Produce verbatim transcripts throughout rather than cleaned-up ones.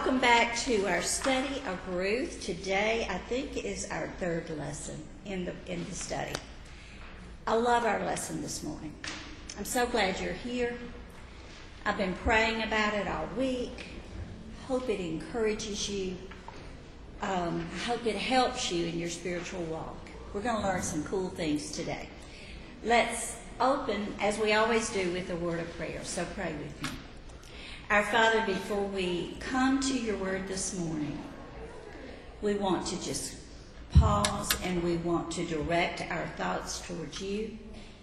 welcome back to our study of Ruth. Today, I think, is our third lesson in the in the study. I love our lesson this morning. I'm so glad you're here. I've been praying about it all week. Hope it encourages you. Um, I hope it helps you in your spiritual walk. We're going to learn some cool things today. Let's open, as we always do, with a word of prayer. So pray with me. Our Father, before we come to your word this morning, we want to just pause and we want to direct our thoughts towards you.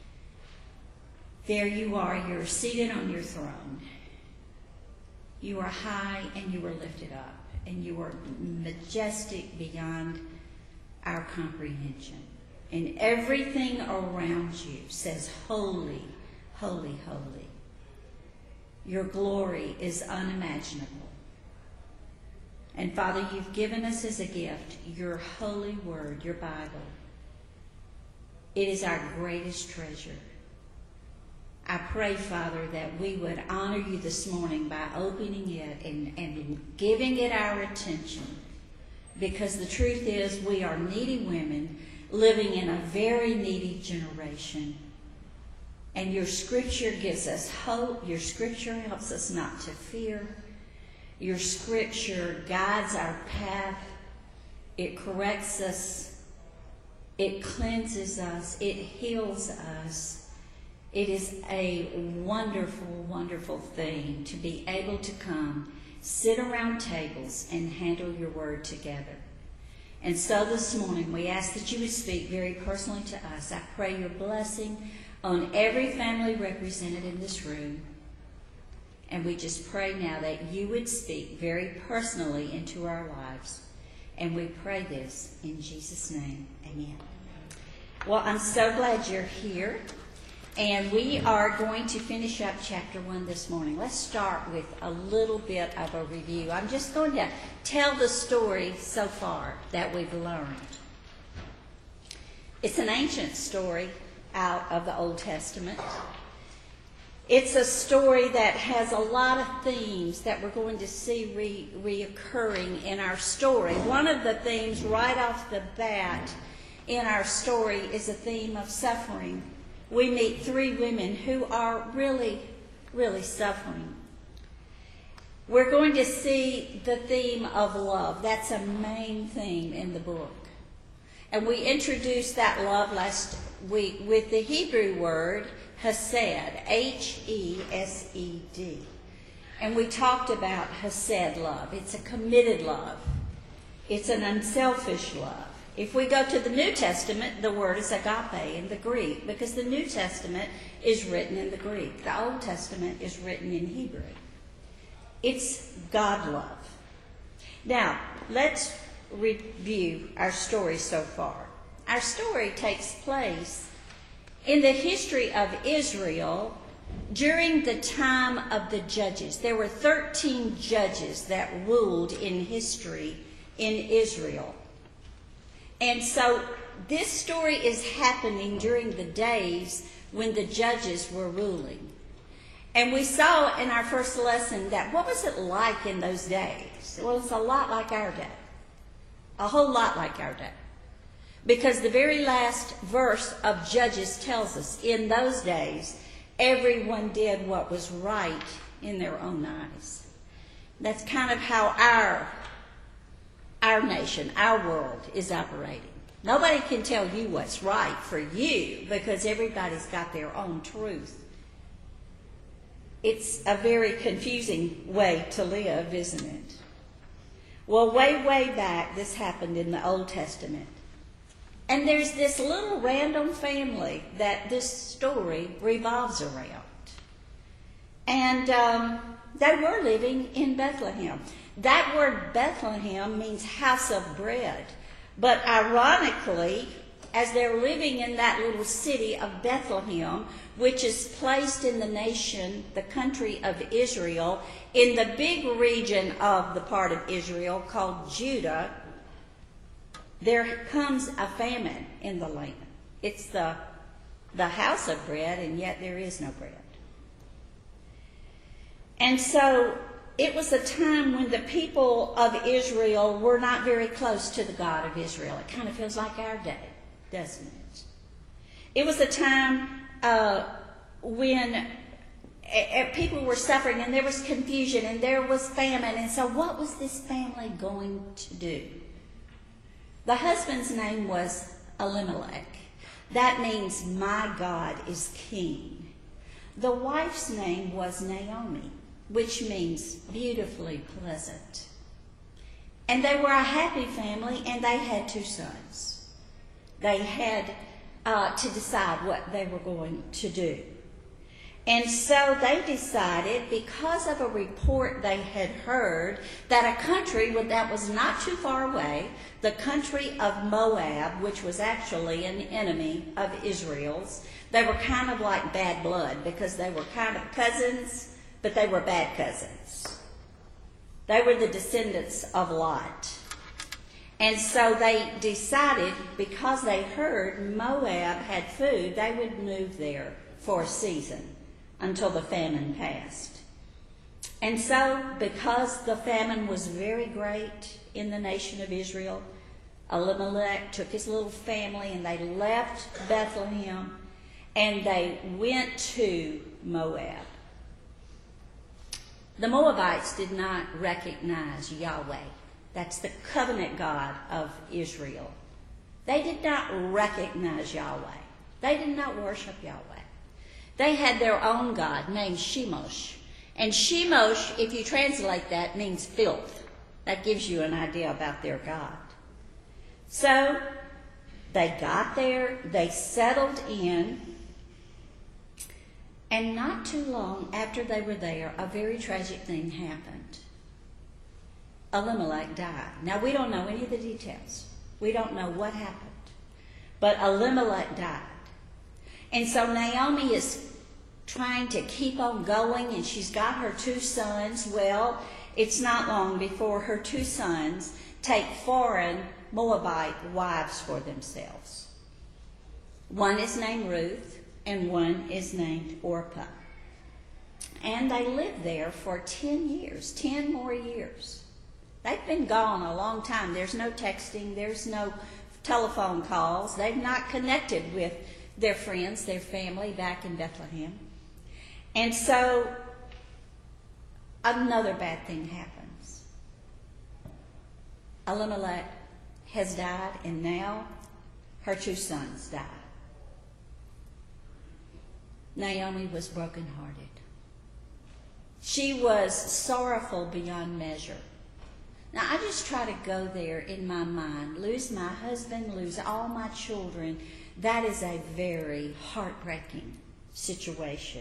There you are, you're seated on your throne. You are high and you are lifted up, and you are majestic beyond our comprehension. And everything around you says, holy, holy, holy. Your glory is unimaginable. And Father, you've given us as a gift your holy word, your Bible. It is our greatest treasure. I pray, Father, that we would honor you this morning by opening it and, and giving it our attention. Because the truth is, we are needy women living in a very needy generation. And your scripture gives us hope. Your scripture helps us not to fear. Your scripture guides our path. It corrects us. It cleanses us. It heals us. It is a wonderful, wonderful thing to be able to come, sit around tables, and handle your word together. And so this morning, we ask that you would speak very personally to us. I pray your blessing on every family represented in this room. And we just pray now that you would speak very personally into our lives. And we pray this in Jesus' name. Amen. Well, I'm so glad you're here. And we are going to finish up chapter one this morning. Let's start with a little bit of a review. I'm just going to tell the story so far that we've learned. It's an ancient story out of the Old Testament. It's a story that has a lot of themes that we're going to see re- reoccurring in our story. One of the themes right off the bat in our story is a theme of suffering. We meet three women who are really, really suffering. We're going to see the theme of love. That's a main theme in the book. And we introduced that love last week with the Hebrew word hesed, H E S E D. And we talked about hesed love. It's a committed love. It's an unselfish love. If we go to the New Testament, the word is agape in the Greek, because the New Testament is written in the Greek. The Old Testament is written in Hebrew. It's God love. Now, let's review our story so far. Our story takes place in the history of Israel during the time of the judges. There were thirteen judges that ruled in history in Israel. And so this story is happening during the days when the judges were ruling. And we saw in our first lesson that what was it like in those days? Well, it's a lot like our day. A whole lot like our day. Because the very last verse of Judges tells us, in those days, everyone did what was right in their own eyes. That's kind of how our, our nation, our world is operating. Nobody can tell you what's right for you because everybody's got their own truth. It's a very confusing way to live, isn't it? Well, way, way back, this happened in the Old Testament. And there's this little random family that this story revolves around. And um, they were living in Bethlehem. That word Bethlehem means house of bread. But ironically, as they're living in that little city of Bethlehem, which is placed in the nation, the country of Israel, in the big region of the part of Israel called Judah, there comes a famine in the land. It's the, the house of bread, and yet there is no bread. And so it was a time when the people of Israel were not very close to the God of Israel. It kind of feels like our day, doesn't it? It was a time uh, when a, a people were suffering and there was confusion and there was famine. And so what was this family going to do? The husband's name was Elimelech. That means my God is king. The wife's name was Naomi, which means beautifully pleasant. And they were a happy family, and they had two sons. They had uh, to decide what they were going to do. And so they decided, because of a report they had heard, that a country that was not too far away, the country of Moab, which was actually an enemy of Israel's, they were kind of like bad blood because they were kind of cousins, but they were bad cousins. They were the descendants of Lot. And so they decided, because they heard Moab had food, they would move there for a season until the famine passed. And so, because the famine was very great in the nation of Israel, Elimelech took his little family and they left Bethlehem and they went to Moab. The Moabites did not recognize Yahweh. That's the covenant God of Israel. They did not recognize Yahweh. They did not worship Yahweh. They had their own God named Shemosh. And Shemosh, if you translate that, means filth. That gives you an idea about their God. So they got there, they settled in, and not too long after they were there, a very tragic thing happened. Elimelech died. Now, we don't know any of the details. We don't know what happened. But Elimelech died. And so Naomi is trying to keep on going, and she's got her two sons. Well, it's not long before her two sons take foreign Moabite wives for themselves. One is named Ruth, and one is named Orpah. And they lived there for ten years, ten more years. They've been gone a long time. There's no texting, there's no telephone calls. They've not connected with their friends, their family back in Bethlehem. And so another bad thing happens. Elimelech has died, and now her two sons die. Naomi was brokenhearted. She was sorrowful beyond measure. Now, I just try to go there in my mind. Lose my husband, lose all my children. That is a very heartbreaking situation.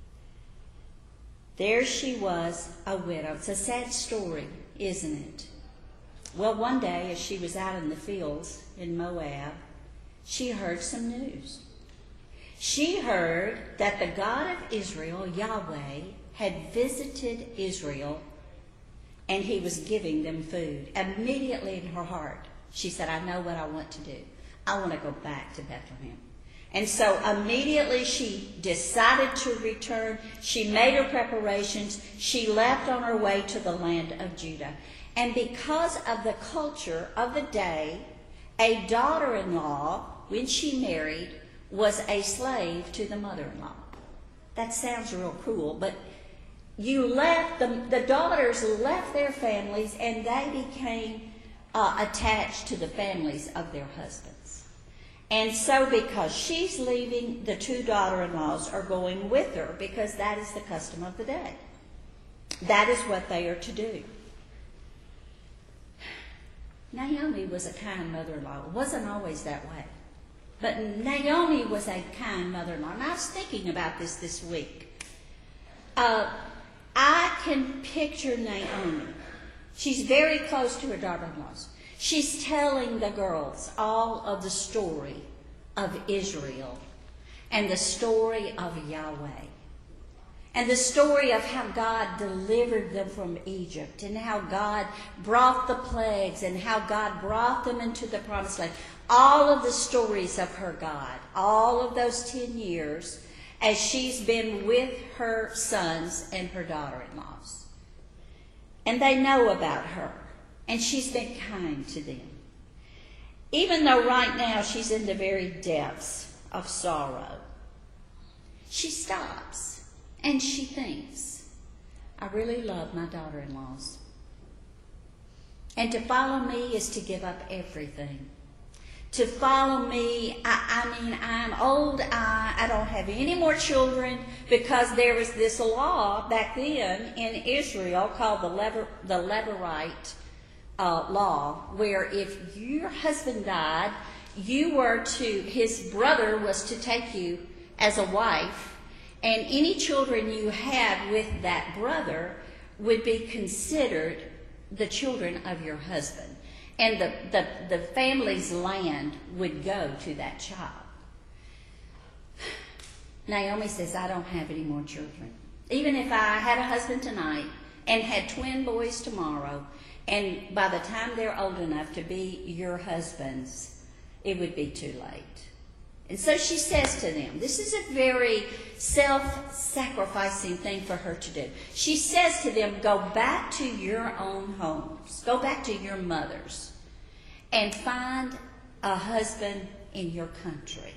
There she was, a widow. It's a sad story, isn't it? Well, one day as she was out in the fields in Moab, she heard some news. She heard that the God of Israel, Yahweh, had visited Israel and he was giving them food. Immediately in her heart, she said, I know what I want to do. I want to go back to Bethlehem. And so immediately she decided to return. She made her preparations. She left on her way to the land of Judah. And because of the culture of the day, a daughter-in-law, when she married, was a slave to the mother-in-law. That sounds real cruel, but you left, the, the daughters left their families and they became uh, attached to the families of their husbands. And so because she's leaving, the two daughter-in-laws are going with her because that is the custom of the day. That is what they are to do. Naomi was a kind mother-in-law. It wasn't always that way. But Naomi was a kind mother-in-law. And I was thinking about this this week. Uh, I can picture Naomi. She's very close to her daughter-in-laws. She's telling the girls all of the story of Israel and the story of Yahweh and the story of how God delivered them from Egypt and how God brought the plagues and how God brought them into the promised land. All of the stories of her God, all of those ten years as she's been with her sons and her daughter-in-laws. and they know about her, and she's been kind to them. Even though right now she's in the very depths of sorrow, she stops and she thinks, I really love my daughter-in-laws. And to follow me is to give up everything. To follow me, I, I mean, I'm old, I, I don't have any more children, because there was this law back then in Israel called the Lever, the Levirate uh, law, where if your husband died, you were to, his brother was to take you as a wife, and any children you had with that brother would be considered the children of your husband. And the, the, the family's land would go to that child. Naomi says, I don't have any more children. Even if I had a husband tonight and had twin boys tomorrow, and by the time they're old enough to be your husbands, it would be too late. And so she says to them, this is a very self-sacrificing thing for her to do. She says to them, go back to your own homes. Go back to your mothers and find a husband in your country.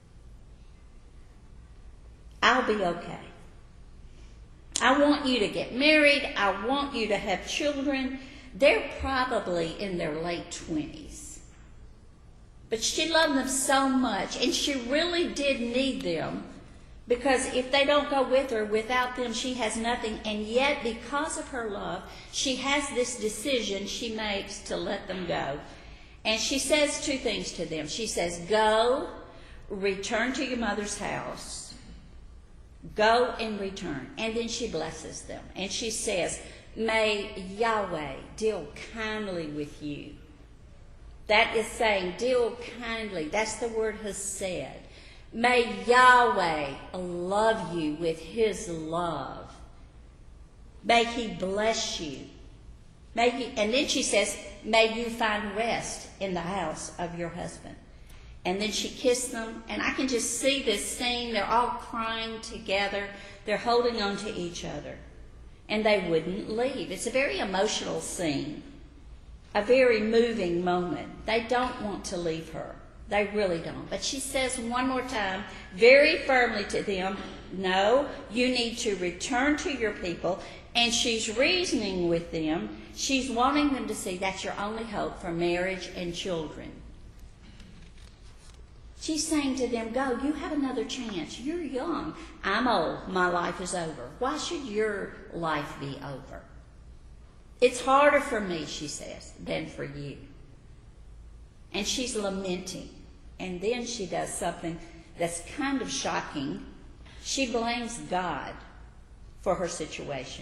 I'll be okay. I want you to get married. I want you to have children. They're probably in their late twenties. But she loved them so much, and she really did need them, because if they don't go with her, without them she has nothing. And yet, because of her love, she has this decision she makes to let them go. And she says two things to them. She says, go, return to your mother's house. Go and return. And then she blesses them. And she says, may Yahweh deal kindly with you. That is saying, deal kindly. That's the word hesed. May Yahweh love you with his love. May he bless you. May he, and then she says, may you find rest in the house of your husband. And then she kissed them, and I can just see this scene. They're all crying together. They're holding on to each other. And they wouldn't leave. It's a very emotional scene. A very moving moment. They don't want to leave her. They really don't. But she says one more time, very firmly to them, no, you need to return to your people. And she's reasoning with them. She's wanting them to see that's your only hope for marriage and children. She's saying to them, go, you have another chance. You're young. I'm old. My life is over. Why should your life be over? It's harder for me, she says, than for you. And she's lamenting. And then she does something that's kind of shocking. She blames God for her situation.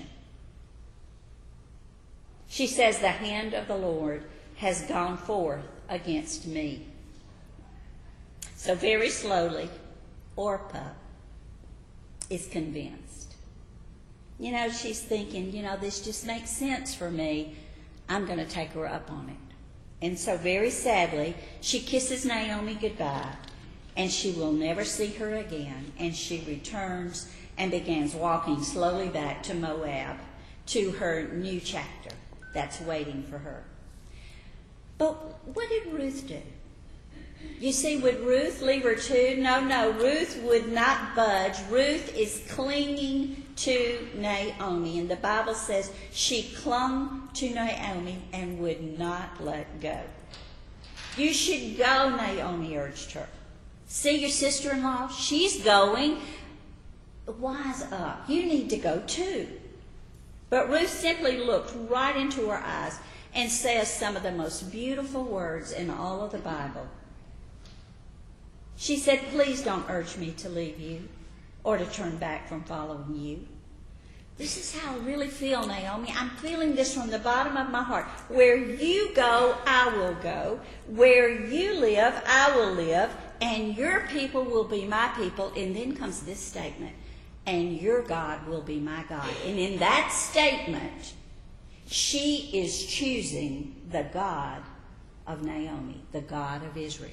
She says, the hand of the Lord has gone forth against me. So very slowly, Orpah is convinced. You know, she's thinking, you know, this just makes sense for me. I'm going to take her up on it. And so very sadly, she kisses Naomi goodbye, and she will never see her again. And she returns and begins walking slowly back to Moab, to her new chapter that's waiting for her. But what did Ruth do? You see, would Ruth leave her too? No, no, Ruth would not budge. Ruth is clinging to Naomi. And the Bible says she clung to Naomi and would not let go. You should go, Naomi urged her. See your sister-in-law? She's going. Wise up. You need to go too. But Ruth simply looked right into her eyes and says some of the most beautiful words in all of the Bible. She said, please don't urge me to leave you or to turn back from following you. This is how I really feel, Naomi. I'm feeling this from the bottom of my heart. Where you go, I will go. Where you live, I will live. And your people will be my people. And then comes this statement. And your God will be my God. And in that statement, she is choosing the God of Naomi, the God of Israel.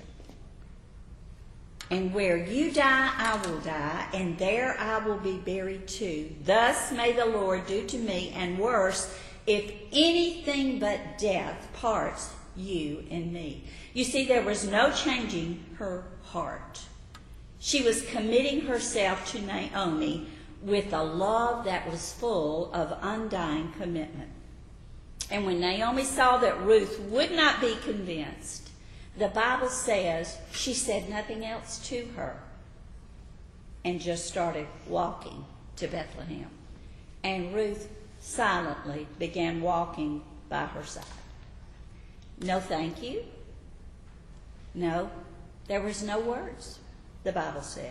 And where you die, I will die, and there I will be buried too. Thus may the Lord do to me, and worse, if anything but death parts you and me. You see, there was no changing her heart. She was committing herself to Naomi with a love that was full of undying commitment. And when Naomi saw that Ruth would not be convinced, the Bible says she said nothing else to her and just started walking to Bethlehem. And Ruth silently began walking by her side. No thank you. No, there was no words, the Bible says.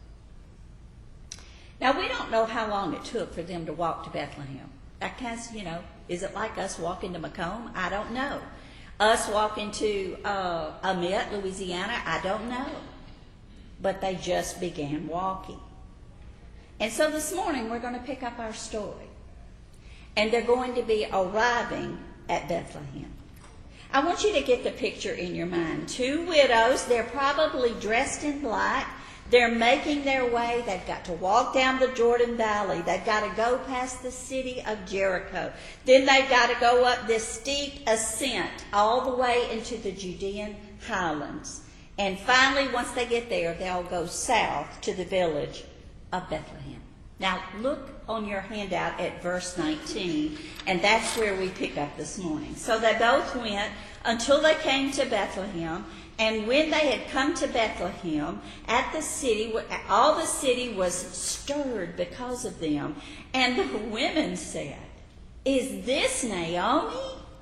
Now, we don't know how long it took for them to walk to Bethlehem. That kind of, you know, is it like us walking to Macomb? I don't know. Us walking to uh, Amite, Louisiana? I don't know. But they just began walking. And so this morning we're going to pick up our story. And they're going to be arriving at Bethlehem. I want you to get the picture in your mind. Two widows, they're probably dressed in black. They're making their way. They've got to walk down the Jordan Valley. They've got to go past the city of Jericho. Then they've got to go up this steep ascent all the way into the Judean highlands. And finally, once they get there, they'll go south to the village of Bethlehem. Now, look on your handout at verse nineteen, and that's where we pick up this morning. So they both went until they came to Bethlehem. And when they had come to Bethlehem, at the city, all the city was stirred because of them. And the women said, "Is this Naomi?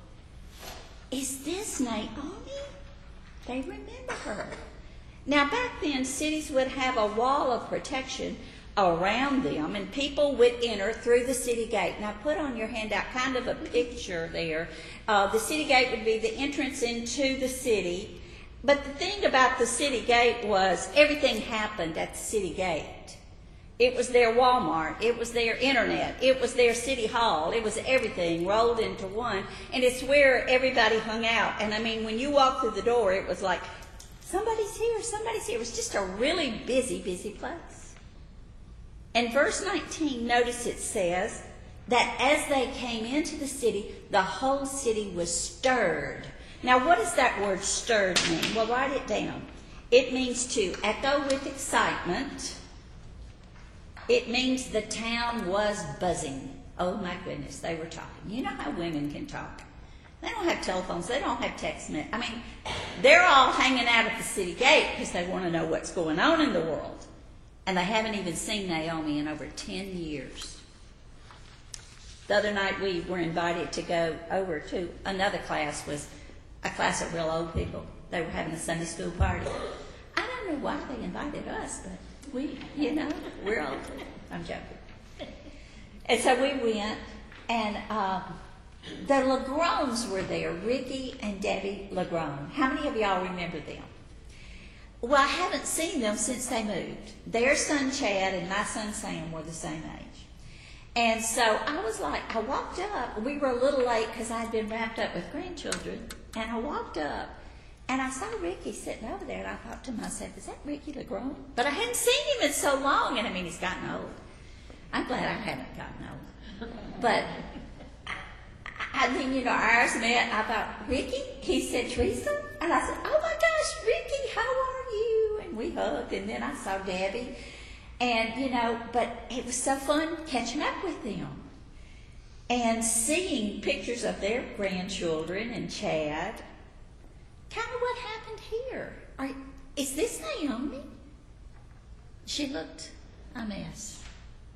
Is this Naomi?" They remember her. Now, back then, cities would have a wall of protection around them, and people would enter through the city gate. Now, put on your handout kind of a picture there. Uh, the city gate would be the entrance into the city. But the thing about the city gate was everything happened at the city gate. It was their Walmart. It was their internet. It was their city hall. It was everything rolled into one. And it's where everybody hung out. And I mean, when you walked through the door, it was like, somebody's here, somebody's here. It was just a really busy, busy place. And verse nineteen, notice it says that as they came into the city, the whole city was stirred. Now, what does that word stirred mean? Well, write it down. It means to echo with excitement. It means the town was buzzing. Oh, my goodness, they were talking. You know how women can talk. They don't have telephones. They don't have text messages. I mean, they're all hanging out at the city gate because they want to know what's going on in the world. And they haven't even seen Naomi in over ten years. The other night we were invited to go over to another class, was a class of real old people. They were having a Sunday school party. I don't know why they invited us, but we, you know, we're old. I'm joking. And so we went, and um, the Legrones were there, Ricky and Debbie Legrone. How many of y'all remember them? Well, I haven't seen them since they moved. Their son Chad and my son Sam were the same age. And so I was like, I walked up. We were a little late because I'd been wrapped up with grandchildren. And I walked up, and I saw Ricky sitting over there, and I thought to myself, is that Ricky Legrone? But I hadn't seen him in so long, and I mean, he's gotten old. I'm glad I haven't gotten old. But I, I mean, you know, ours met. I thought, Ricky? He said, Teresa? And I said, oh my gosh, Ricky, how are you? And we hugged, and then I saw Debbie. And, you know, but it was so fun catching up with them. And seeing pictures of their grandchildren and Chad. Kind of what happened here. Are, is this Naomi? She looked a mess.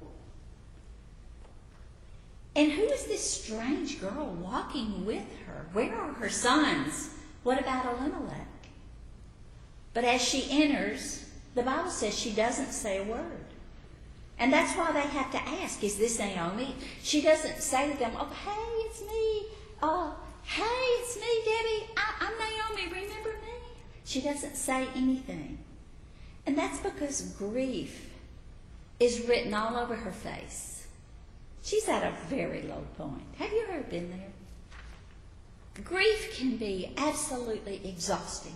And who is this strange girl walking with her? Where are her sons? What about Elimelech? But as she enters, the Bible says she doesn't say a word. And that's why they have to ask, is this Naomi? She doesn't say to them, oh, hey, it's me. Oh, hey, it's me, Debbie. I, I'm Naomi. Remember me? She doesn't say anything. And that's because grief is written all over her face. She's at a very low point. Have you ever been there? Grief can be absolutely exhausting.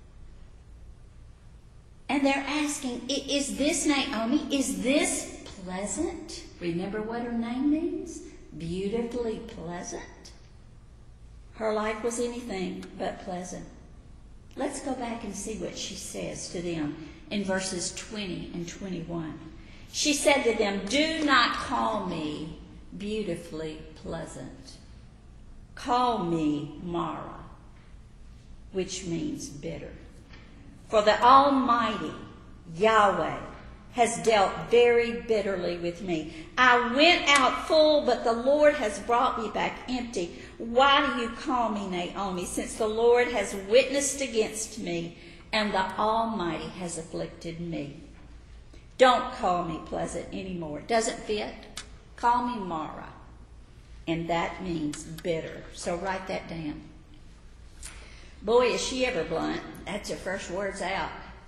And they're asking, is this Naomi? Is this pleasant? Remember what her name means? beautifully pleasant. Her life was anything but pleasant. Let's go back and see what she says to them in verses twenty and twenty-one. She said to them, "Do not call me beautifully pleasant. Call me Mara," which means bitter. "For the Almighty Yahweh has dealt very bitterly with me. I went out full, but the Lord has brought me back empty. Why do you call me Naomi, since the Lord has witnessed against me and the Almighty has afflicted me? Don't call me pleasant anymore. It doesn't fit. Call me Mara." And that means bitter. So write that down. Boy, is she ever blunt. That's her first words out.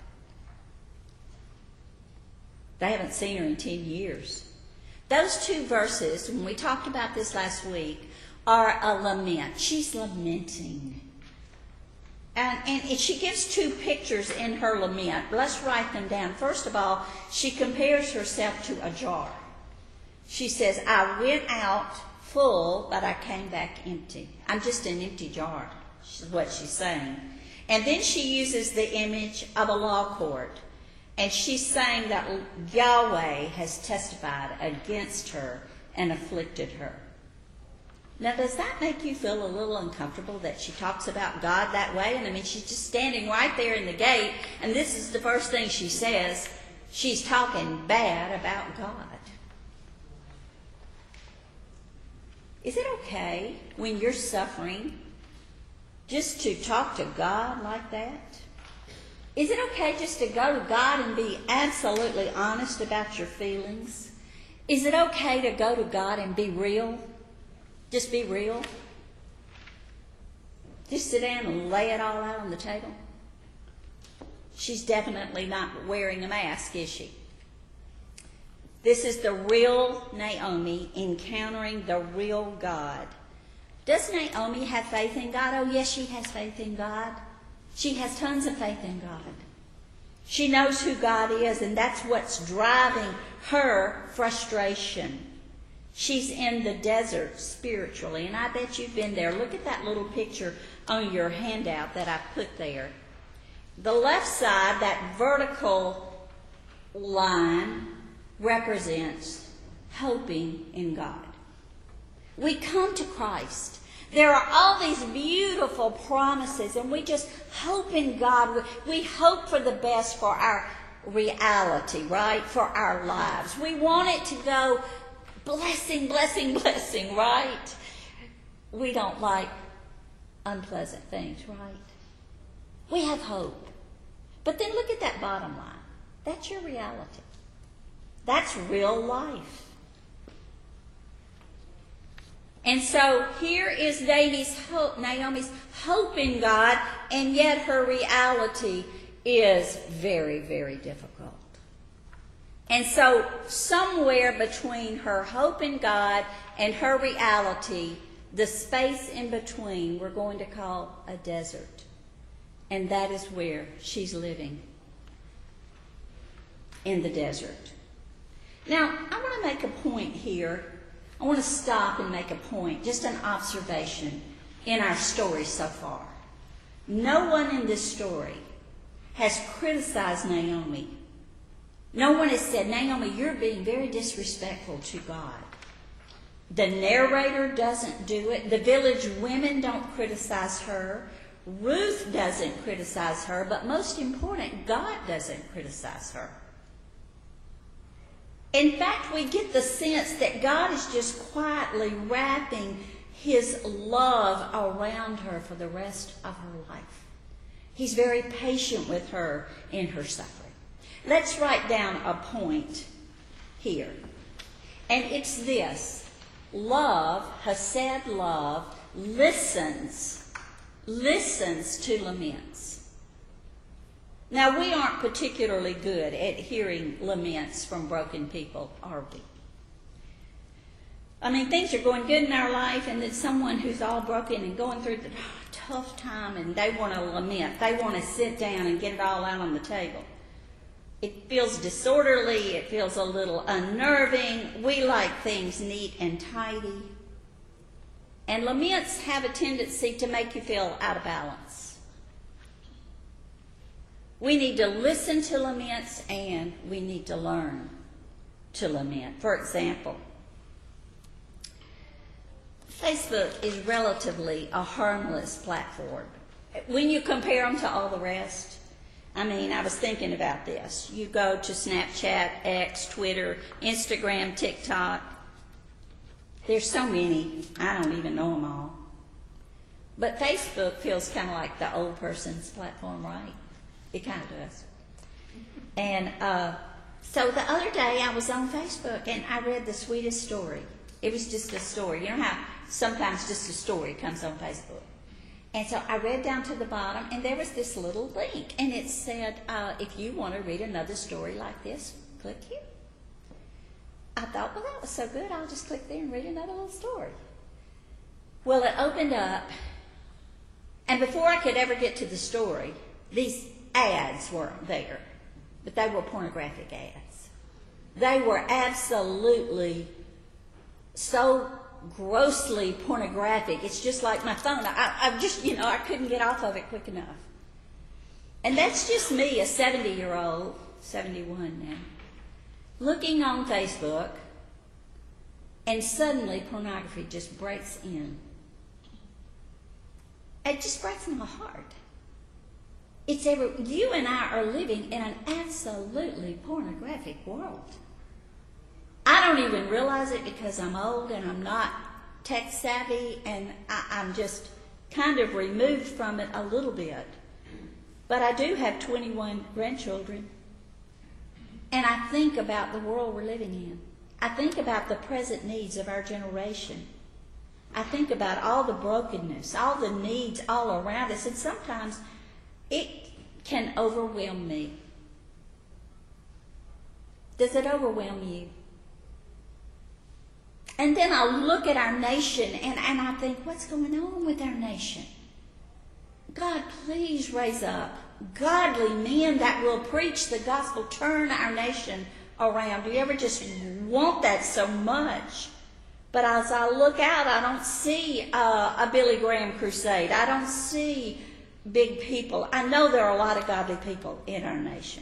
They haven't seen her in ten years. Those two verses, when we talked about this last week, are a lament. She's lamenting. And, and she gives two pictures in her lament. Let's write them down. First of all, she compares herself to a jar. She says, "I went out full, but I came back empty." I'm just an empty jar, is what she's saying. And then she uses the image of a law court. And she's saying that Yahweh has testified against her and afflicted her. Now, does that make you feel a little uncomfortable that she talks about God that way? And I mean, she's just standing right there in the gate, and this is the first thing she says. She's talking bad about God. Is it okay when you're suffering just to talk to God like that? Is it okay just to go to God and be absolutely honest about your feelings? Is it okay to go to God and be real? Just be real? Just sit down and lay it all out on the table? She's definitely not wearing a mask, is she? This is the real Naomi encountering the real God. Does Naomi have faith in God? Oh, yes, she has faith in God. She has tons of faith in God. She knows who God is, and that's what's driving her frustration. She's in the desert spiritually, and I bet you've been there. Look at that little picture on your handout that I put there. The left side, that vertical line, represents hoping in God. We come to Christ. There are all these beautiful promises, and we just hope in God. We hope for the best for our reality, right? For our lives. We want it to go blessing, blessing, blessing, right? We don't like unpleasant things, right? We have hope. But then look at that bottom line. That's your reality. That's real life. And so here is Naomi's hope, Naomi's hope in God, and yet her reality is very, very difficult. And so somewhere between her hope in God and her reality, the space in between we're going to call a desert. And that is where she's living, in the desert. Now, I want to make a point here. I want to stop and make a point, just an observation in our story so far. No one in this story has criticized Naomi. No one has said, "Naomi, you're being very disrespectful to God." The narrator doesn't do it. The village women don't criticize her. Ruth doesn't criticize her. But most important, God doesn't criticize her. In fact, we get the sense that God is just quietly wrapping his love around her for the rest of her life. He's very patient with her in her suffering. Let's write down a point here. And it's this. Love, Hesed love, listens, listens to laments. Now, we aren't particularly good at hearing laments from broken people, are we? I mean, things are going good in our life, and then someone who's all broken and going through the tough time, and they want to lament. They want to sit down and get it all out on the table. It feels disorderly. It feels a little unnerving. We like things neat and tidy. And laments have a tendency to make you feel out of balance. We need to listen to laments, and we need to learn to lament. For example, Facebook is relatively a harmless platform when you compare them to all the rest. I mean, I was thinking about this. You go to Snapchat, X, Twitter, Instagram, TikTok. There's so many, I don't even know them all. But Facebook feels kind of like the old person's platform, right? It kind of does. And uh, so the other day I was on Facebook and I read the sweetest story. It was just a story. You know how sometimes just a story comes on Facebook. And so I read down to the bottom, and there was this little link, and it said, uh, if you want to read another story like this, click here. I thought, well, that was so good, I'll just click there and read another little story. Well, it opened up, and before I could ever get to the story, these ads were there, but they were pornographic ads. They were absolutely so grossly pornographic. It's just like my phone. I, I just, you know, I couldn't get off of it quick enough. And that's just me, a seventy-year-old, seventy-one now, looking on Facebook, and suddenly pornography just breaks in. It just breaks my heart. It's ever, you and I are living in an absolutely pornographic world. I don't even realize it because I'm old and I'm not tech savvy, and I, I'm just kind of removed from it a little bit. But I do have twenty-one grandchildren, and I think about the world we're living in. I think about the present needs of our generation. I think about all the brokenness, all the needs all around us, and sometimes it can overwhelm me. Does it overwhelm you? And then I look at our nation, and, and I think, what's going on with our nation? God, please raise up godly men that will preach the gospel, turn our nation around. Do you ever just want that so much? But as I look out, I don't see uh, a Billy Graham crusade. I don't see big people. I know there are a lot of godly people in our nation.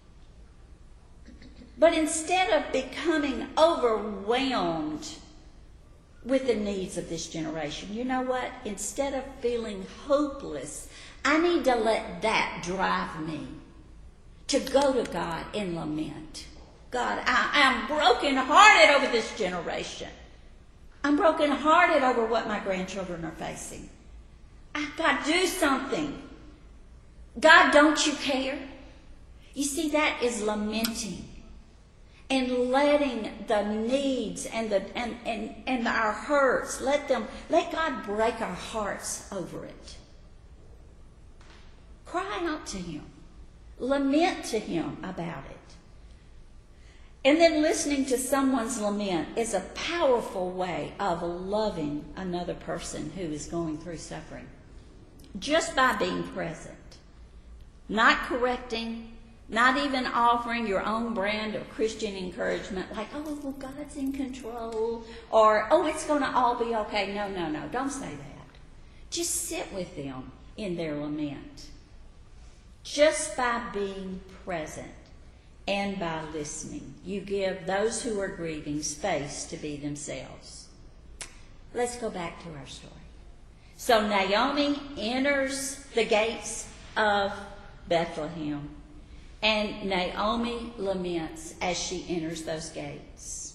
But instead of becoming overwhelmed with the needs of this generation, you know what? Instead of feeling hopeless, I need to let that drive me to go to God and lament. God, I, I'm brokenhearted over this generation. I'm brokenhearted over what my grandchildren are facing. I've got to do something. God, don't you care? You see, that is lamenting. And letting the needs and the and, and, and our hurts, let them let God break our hearts over it. Cry out to Him. Lament to Him about it. And then listening to someone's lament is a powerful way of loving another person who is going through suffering. Just by being present. Not correcting. Not even offering your own brand of Christian encouragement, like, oh, well, God's in control, or, oh, it's going to all be okay. No, no, no, don't say that. Just sit with them in their lament. Just by being present and by listening, you give those who are grieving space to be themselves. Let's go back to our story. So Naomi enters the gates of Bethlehem. And Naomi laments as she enters those gates.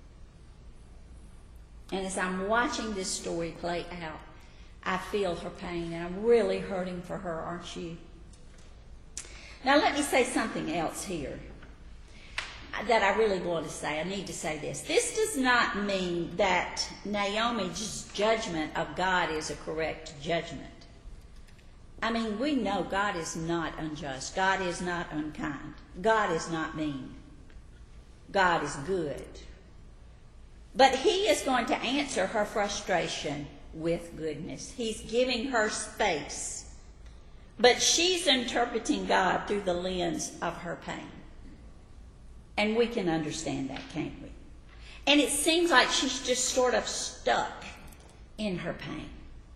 And as I'm watching this story play out, I feel her pain, and I'm really hurting for her, aren't you? Now let me say something else here that I really want to say. I need to say this. This does not mean that Naomi's judgment of God is a correct judgment. I mean, we know God is not unjust. God is not unkind. God is not mean. God is good. But He is going to answer her frustration with goodness. He's giving her space. But she's interpreting God through the lens of her pain. And we can understand that, can't we? And it seems like she's just sort of stuck in her pain,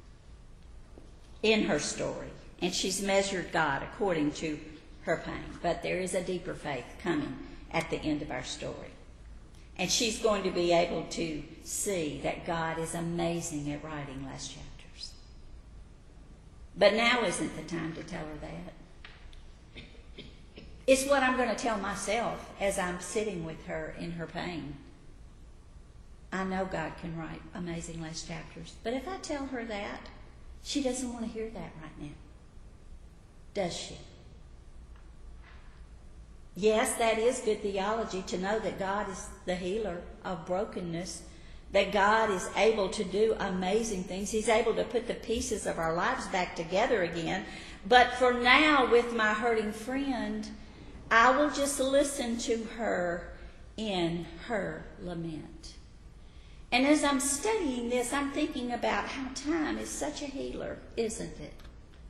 in her story. And she's measured God according to her pain. But there is a deeper faith coming at the end of our story. And she's going to be able to see that God is amazing at writing last chapters. But now isn't the time to tell her that. It's what I'm going to tell myself as I'm sitting with her in her pain. I know God can write amazing last chapters. But if I tell her that, she doesn't want to hear that right now. Does she? Yes, that is good theology to know that God is the healer of brokenness, that God is able to do amazing things. He's able to put the pieces of our lives back together again. But for now, with my hurting friend, I will just listen to her in her lament. And as I'm studying this, I'm thinking about how time is such a healer, isn't it?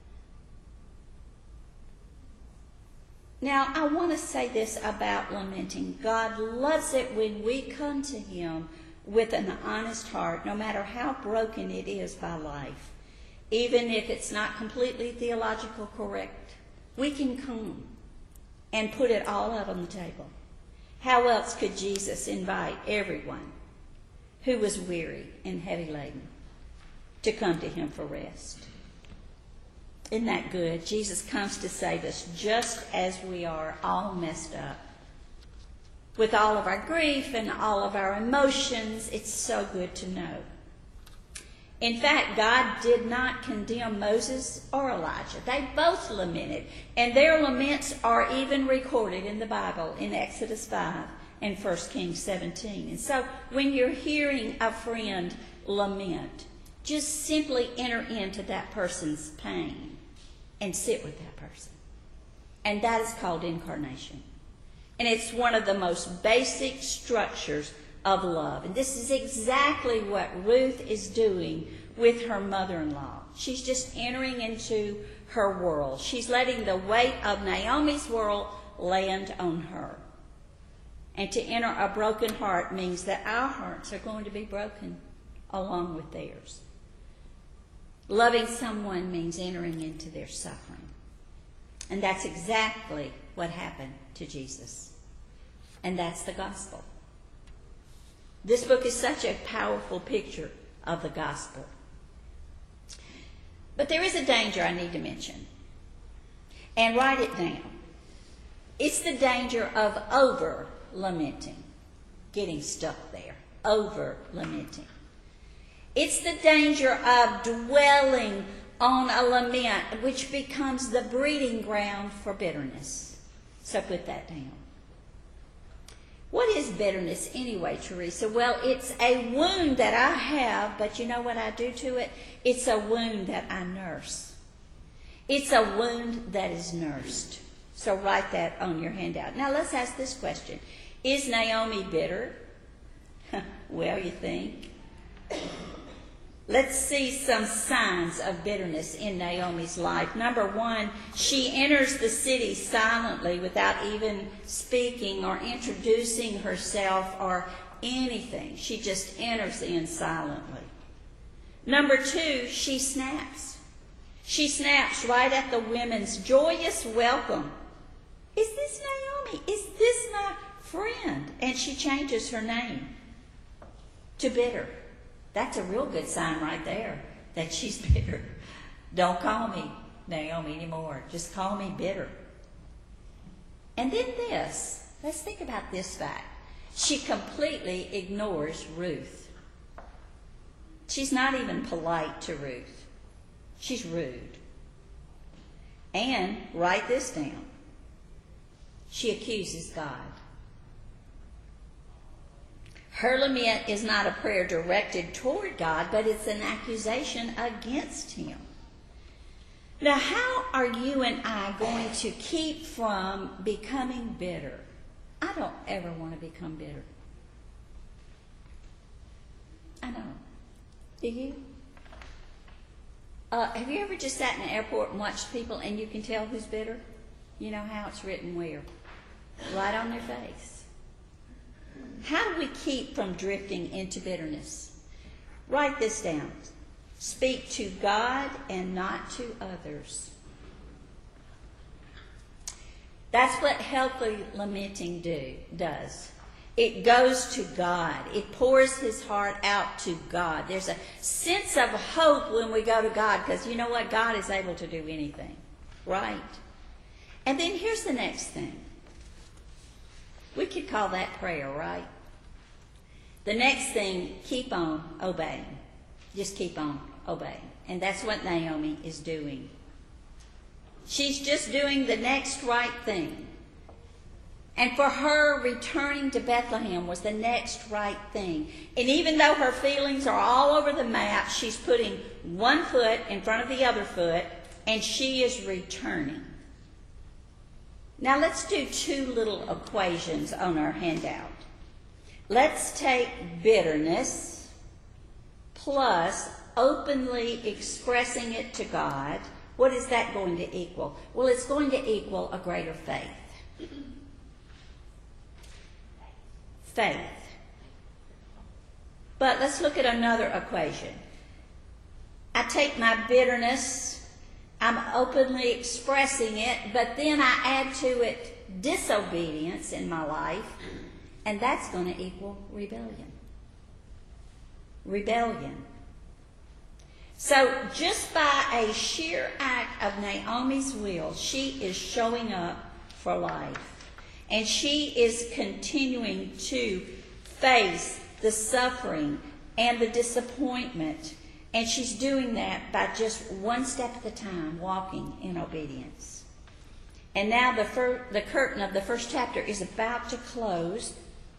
Now, I want to say this about lamenting. God loves it when we come to Him with an honest heart, no matter how broken it is by life. Even if it's not completely theologically correct, we can come and put it all out on the table. How else could Jesus invite everyone who was weary and heavy laden to come to Him for rest? Isn't that good? Jesus comes to save us just as we are, all messed up. With all of our grief and all of our emotions, it's so good to know. In fact, God did not condemn Moses or Elijah. They both lamented, and their laments are even recorded in the Bible in Exodus five and First Kings seventeen. And so when you're hearing a friend lament, just simply enter into that person's pain and sit with that person. And that is called incarnation. And it's one of the most basic structures of love. And this is exactly what Ruth is doing with her mother-in-law. She's just entering into her world. She's letting the weight of Naomi's world land on her. And to enter a broken heart means that our hearts are going to be broken along with theirs. Loving someone means entering into their suffering. And that's exactly what happened to Jesus. And that's the gospel. This book is such a powerful picture of the gospel. But there is a danger I need to mention. And write it down. It's the danger of over-lamenting. Getting stuck there. Over-lamenting. It's the danger of dwelling on a lament, which becomes the breeding ground for bitterness. So put that down. What is bitterness anyway, Teresa? Well, it's a wound that I have, but you know what I do to it? It's a wound that I nurse. It's a wound that is nursed. So write that on your handout. Now let's ask this question. Is Naomi bitter? Well, you think. Let's see some signs of bitterness in Naomi's life. Number one, she enters the city silently without even speaking or introducing herself or anything. She just enters in silently. Number two, she snaps. She snaps right at the women's joyous welcome. Is this Naomi? Is this my friend? And she changes her name to bitter. That's a real good sign right there that she's bitter. Don't call me Naomi anymore. Just call me bitter. And then this. Let's think about this fact. She completely ignores Ruth. She's not even polite to Ruth. She's rude. And write this down. She accuses God. Her lament is not a prayer directed toward God, but it's an accusation against Him. Now, how are you and I going to keep from becoming bitter? I don't ever want to become bitter. I know. Do you? Uh, have you ever just sat in an airport and watched people and you can tell who's bitter? You know how it's written where? Right on their face. How do we keep from drifting into bitterness? Write this down. Speak to God and not to others. That's what healthy lamenting do, does. It goes to God. It pours his heart out to God. There's a sense of hope when we go to God, because you know what? God is able to do anything, right? And then here's the next thing. We could call that prayer, right? The next thing, keep on obeying. Just keep on obeying. And that's what Naomi is doing. She's just doing the next right thing. And for her, returning to Bethlehem was the next right thing. And even though her feelings are all over the map, she's putting one foot in front of the other foot, and she is returning. Now let's do two little equations on our handout. Let's take bitterness plus openly expressing it to God. What is that going to equal? Well, it's going to equal a greater faith. Faith. But let's look at another equation. I take my bitterness, I'm openly expressing it, but then I add to it disobedience in my life, and that's going to equal rebellion. Rebellion. So just by a sheer act of Naomi's will, she is showing up for life. And she is continuing to face the suffering and the disappointment. And she's doing that by just one step at a time, walking in obedience. And now the, fir- the curtain of the first chapter is about to close.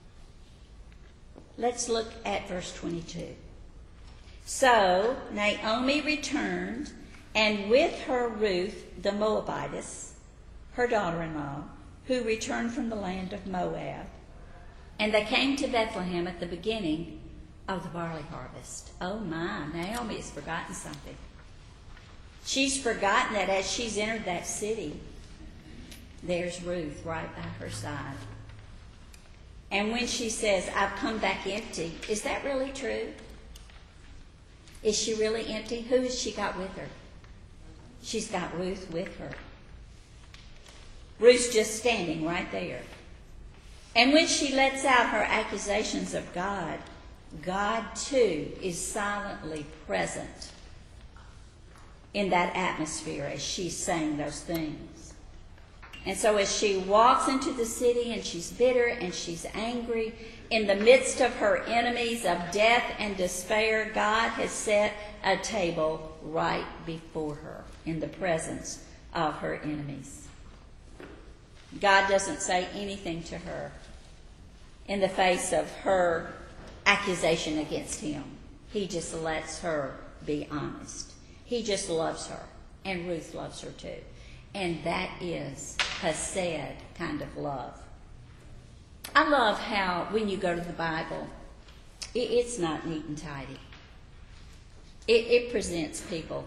Let's look at verse twenty-two. So Naomi returned, and with her Ruth the Moabitess, her daughter-in-law, who returned from the land of Moab. And they came to Bethlehem at the beginning of the barley harvest. Oh my, Naomi has forgotten something. She's forgotten that as she's entered that city, there's Ruth right by her side. And when she says, I've come back empty, is that really true? Is she really empty? Who has she got with her? She's got Ruth with her. Ruth's just standing right there. And when she lets out her accusations of God, God too is silently present in that atmosphere as she's saying those things. And so as she walks into the city and she's bitter and she's angry, in the midst of her enemies of death and despair, God has set a table right before her in the presence of her enemies. God doesn't say anything to her in the face of her accusation against him. He just lets her be honest. He just loves her, and Ruth loves her too. And that is Hesed kind of love. I love how when you go to the Bible, it, it's not neat and tidy. It, it presents people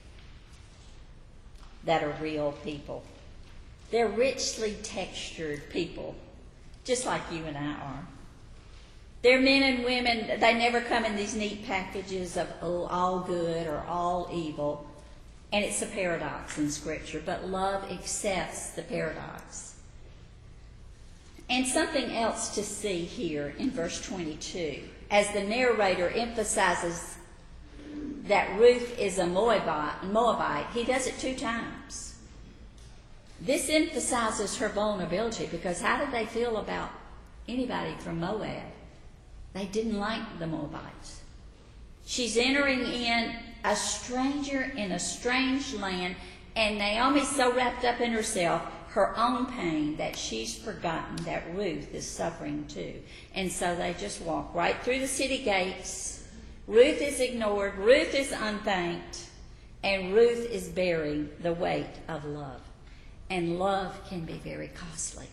that are real people. They're richly textured people, just like you and I are. They're men and women. They never come in these neat packages of oh, all good or all evil. And it's a paradox in Scripture, but love accepts the paradox. And something else to see here in verse twenty-two, as the narrator emphasizes that Ruth is a Moabite, Moabite, he does it two times. This emphasizes her vulnerability, because how did they feel about anybody from Moab? They didn't like the Moabites. She's entering in a stranger in a strange land, and Naomi's so wrapped up in herself, her own pain, that she's forgotten that Ruth is suffering too. And so they just walk right through the city gates. Ruth is ignored, Ruth is unthanked, and Ruth is bearing the weight of love. And love can be very costly.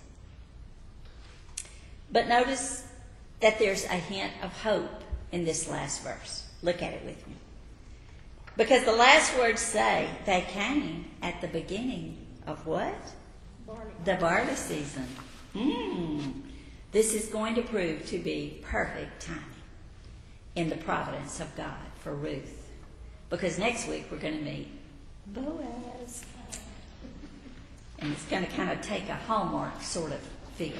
But notice that there's a hint of hope in this last verse. Look at it with me. Because the last words say they came at the beginning of what? Barley. The barley season. Mm. This is going to prove to be perfect timing in the providence of God for Ruth. because next week we're going to meet Boaz. And it's going to kind of take a Hallmark sort of feel.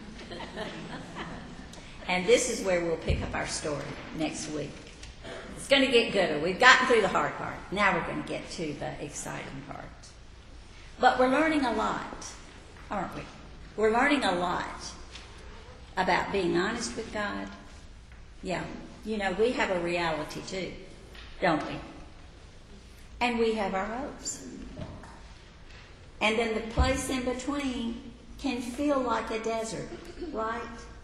And this is where we'll pick up our story next week. It's going to get gooder. We've gotten through the hard part. Now we're going to get to the exciting part. But we're learning a lot, aren't we? We're learning a lot about being honest with God. Yeah, you know, we have a reality too, don't we? And we have our hopes. And then the place in between can feel like a desert, right?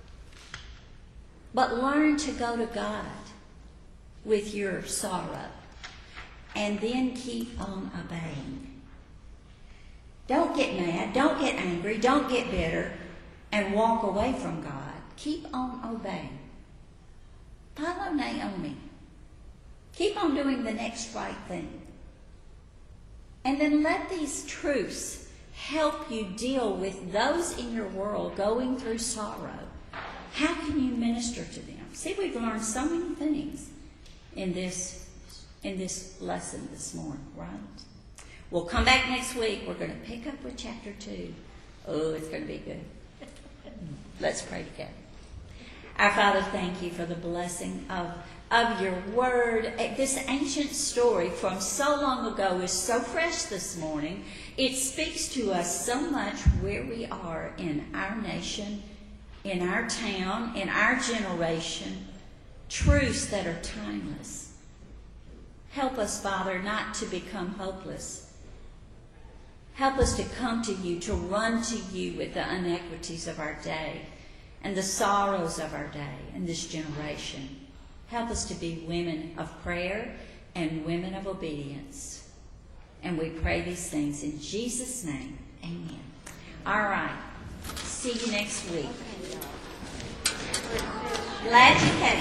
But learn to go to God with your sorrow and then keep on obeying. Don't get mad, don't get angry, don't get bitter and walk away from God. Keep on obeying. Follow Naomi. Keep on doing the next right thing. And then let these truths help you deal with those in your world going through sorrow. How can you minister to them? See, we've learned so many things in this, in this lesson this morning, right? We'll come back next week. We're going to pick up with chapter two. Oh, it's going to be good. Let's pray together. Our Father, thank you for the blessing of, of your word. This ancient story from so long ago is so fresh this morning. It speaks to us so much where we are in our nation, in our town, in our generation. Truths that are timeless. Help us, Father, not to become hopeless. Help us to come to you, to run to you with the inequities of our day and the sorrows of our day and this generation. Help us to be women of prayer and women of obedience. And we pray these things in Jesus' name. Amen. All right. See you next week. Glad you came.